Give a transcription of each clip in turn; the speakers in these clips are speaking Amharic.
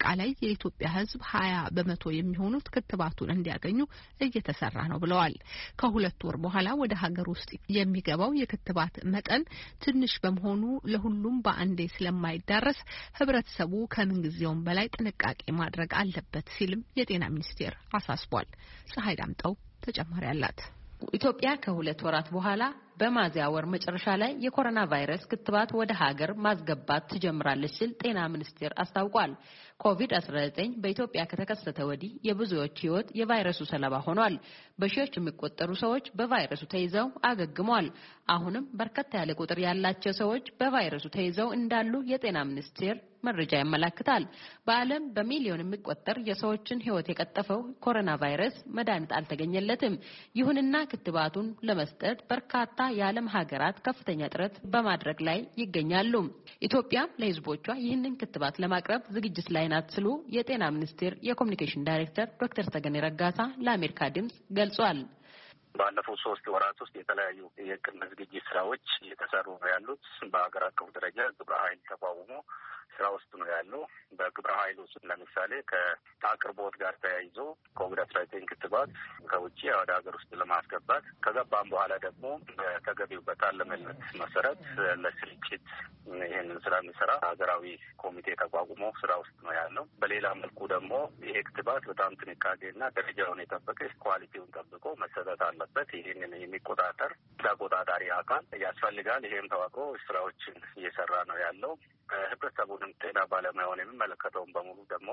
ከአጠቃላይ የኢትዮጵያ ሕዝብ 20 በመቶ የሚሆኑት ክትባቱን እንዲያገኙ እየተሰራ ነው ብለዋል። ከሁለት ወር በኋላ ወደ ሀገር ውስጥ የሚገባው የክትባት መጠን ትንሽ በመሆኑ ለሁሉም በአንዴ ስለማይዳረስ ህብረተሰቡ ከምንጊዜውም በላይ ጥንቃቄ ማድረግ አለበት ሲልም የጤና ሚኒስቴር አሳስቧል። ፀሐይ ዳምጠው ተጨማሪ አላት። ኢትዮጵያ ከሁለት ወራት በኋላ በሚያዝያ ወር መጨረሻ ላይ የኮሮና ቫይረስ ክትባት ወደ ሀገር ማስገባት ትጀምራለች ሲል ጤና ሚኒስቴር አስታውቋል። ኮቪድ-19 በኢትዮጵያ ከተከሰተ ወዲህ የብዙዎች ህይወት የቫይረሱ ሰለባ ሆኗል። በሺዎች የሚቆጠሩ ሰዎች በቫይረሱ ተይዘው አገግመዋል። አሁንም በርከት ያለ ቁጥር ያላቸው ሰዎች በቫይረሱ ተይዘው እንዳሉ የጤና ሚኒስቴር መረጃ ያመለክታል። በዓለም በሚሊዮን የሚቆጠር የሰዎችን ህይወት የቀጠፈው ኮሮና ቫይረስ መድኃኒት አልተገኘለትም። ይሁንና ክትባቱን ለመስጠት በርካታ የዓለም ሀገራት ከፍተኛ ጥረት በማድረግ ላይ ይገኛሉ። ኢትዮጵያ ለህዝቦቿ ይህንን ክትባት ለማቅረብ ዝግጅት ላይ ናት ሲሉ የጤና ሚኒስቴር የኮሙኒኬሽን ዳይሬክተር ዶክተር ተገኔ ረጋሳ ለአሜሪካ ድምጽ ገልጿል። ባለፈው 3 ወራት ውስጥ የተለያዩ የቅድመ ዝግጅት ስራዎች እየተሰሩ ነው ያሉት። በአገር አቀፍ ደረጃ ግብረ ኃይል ተቋቁሞ ስራ ውስጥ ነው ያለው። በግብረ ኃይል ውስጥ ለምሳሌ ከአቅርቦት ጋር ተያይዞ ኮቪድ-19 ክትባት ከውጭ ወደ ሀገር ውስጥ ለማስገባት ከገባም በኋላ ደግሞ በተገቢው በታለመለት መሰረት ለስርጭት ይህንን ስራ የሚሰራ ሀገራዊ ኮሚቴ ተቋቁሞ ስራ ውስጥ ነው ያለው። በሌላ መልኩ ደግሞ ይሄ ክትባት በጣም ጥንቃቄና ደረጃውን የጠበቀ ኳሊቲውን ጠብቆ መሰጠት አለበት። ይህንን የሚቆጣጠር ተቆጣጣሪ አካል ያስፈልጋል። ይሄም ተዋቅሮ ስራዎችን እየሰራ ነው ያለው። ህብረተሰቡንም ጤና ባለሙያውን የሚመለከተውን በሙሉ ደግሞ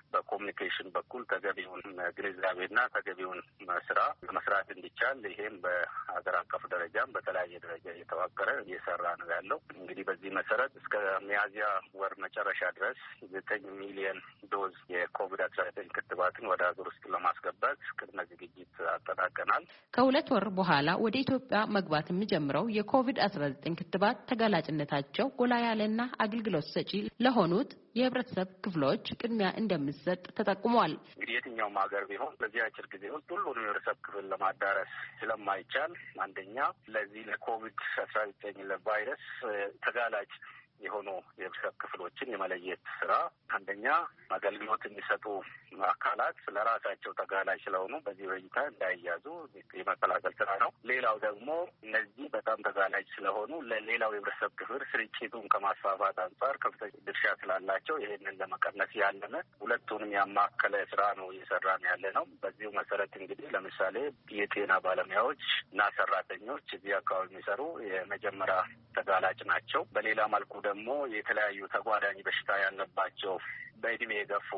በኮሙኒኬሽን በኩል ተገቢውን ግንዛቤና ተገቢውን ስራ መስራት እንዲቻል ይሄም በሀገር አቀፍ ደረጃም በተለያየ ደረጃ እየተዋቀረ እየሰራ ነው ያለው። እንግዲህ በዚህ መሰረት እስከ ሚያዝያ ወር መጨረሻ ድረስ 9 ሚሊዮን ዶዝ የኮቪድ-19 ክትባትን ወደ ሀገር ውስጥ ለማስገባት ቅድመ ዝግጅት አጠናቀናል። ከሁለት ወር በኋላ ወደ ኢትዮጵያ መግባት የሚጀምረው የኮቪድ-19 ክትባት ተጋላጭነታቸው ጎላ ያለና አገልግሎት ሰጪ ለሆኑት የህብረተሰብ ክፍሎች ቅድሚያ እንደሚሰጥ ተጠቁሟል። እንግዲህ የትኛውም ሀገር ቢሆን በዚህ አጭር ጊዜ ውስጥ ሁሉንም የህብረተሰብ ክፍል ለማዳረስ ስለማይቻል አንደኛ ለዚህ ለኮቪድ-19 ለቫይረስ ተጋላጭ የሆኑ የህብረተሰብ ክፍሎችን የመለየት ስራ አንደኛ አገልግሎት የሚሰጡ አካላት ለራሳቸው ተጋላጭ ስለሆኑ በዚህ በሽታ እንዳይያዙ የመከላከል ስራ ነው። ሌላው ደግሞ እነዚህ በጣም ተጋላጭ ስለሆኑ ለሌላው የህብረተሰብ ክፍል ስርጭቱን ከማስፋፋት አንጻር ከፍተኛ ድርሻ ስላላቸው ይህንን ለመቀነስ ያለመ ሁለቱንም ያማከለ ስራ ነው እየሰራን ያለ ነው። በዚሁ መሰረት እንግዲህ ለምሳሌ የጤና ባለሙያዎች እና ሰራተኞች እዚህ አካባቢ የሚሰሩ የመጀመሪያ ተጋላጭ ናቸው። በሌላ መልኩ ደግሞ የተለያዩ ተጓዳኝ በሽታ ያለባቸው በእድሜ የገፉ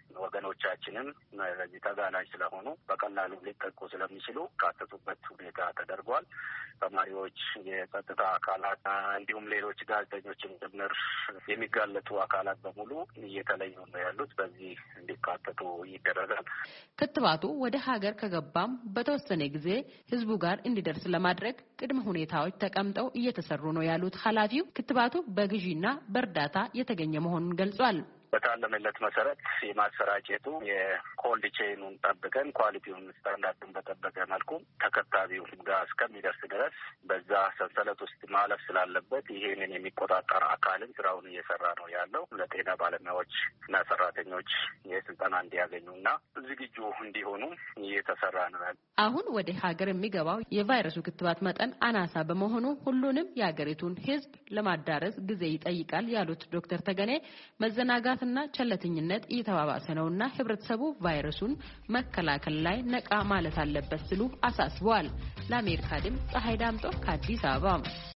ወገኖቻችንም ለዚህ ተጋላጭ ስለሆኑ በቀላሉ ሊጠቁ ስለሚችሉ ካተቱበት ሁኔታ ተደርጓል። ተማሪዎች፣ የጸጥታ አካላት እንዲሁም ሌሎች ጋዜጠኞችም ጭምር የሚጋለጡ አካላት በሙሉ እየተለዩ ነው ያሉት። በዚህ እንዲካተቱ ይደረጋል። ክትባቱ ወደ ሀገር ከገባም በተወሰነ ጊዜ ህዝቡ ጋር እንዲደርስ ለማድረግ ቅድመ ሁኔታዎች ተቀምጠው እየተሰሩ ነው ያሉት ኃላፊው ክትባቱ በግዢና በእርዳታ የተገኘ መሆኑን ገልጿል። በታለመለት መሰረት የማሰራጨቱ የኮልድ ቼኑን ጠብቀን ኳሊቲውን ስታንዳርዱን በጠበቀ መልኩ ተከታቢው ጋር እስከሚደርስ ድረስ በዛ ሰንሰለት ውስጥ ማለፍ ስላለበት ይሄንን የሚቆጣጠር አካልን ስራውን እየሰራ ነው ያለው። ለጤና ባለሙያዎች እና ሰራተኞች የስልጠና እንዲያገኙና ዝግጁ እንዲሆኑ እየተሰራ ነው ያለው። አሁን ወደ ሀገር የሚገባው የቫይረሱ ክትባት መጠን አናሳ በመሆኑ ሁሉንም የሀገሪቱን ህዝብ ለማዳረስ ጊዜ ይጠይቃል ያሉት ዶክተር ተገኔ መዘናጋትና ቸለተኝነት እየተባባሰ ነውና ህብረተሰቡ ቫይረሱን መከላከል ላይ ነቃ ማለት አለበት ሲሉ አሳስበዋል። ለአሜሪካ ድምጽ ፀሐይ ዳምጦ ከአዲስ አበባ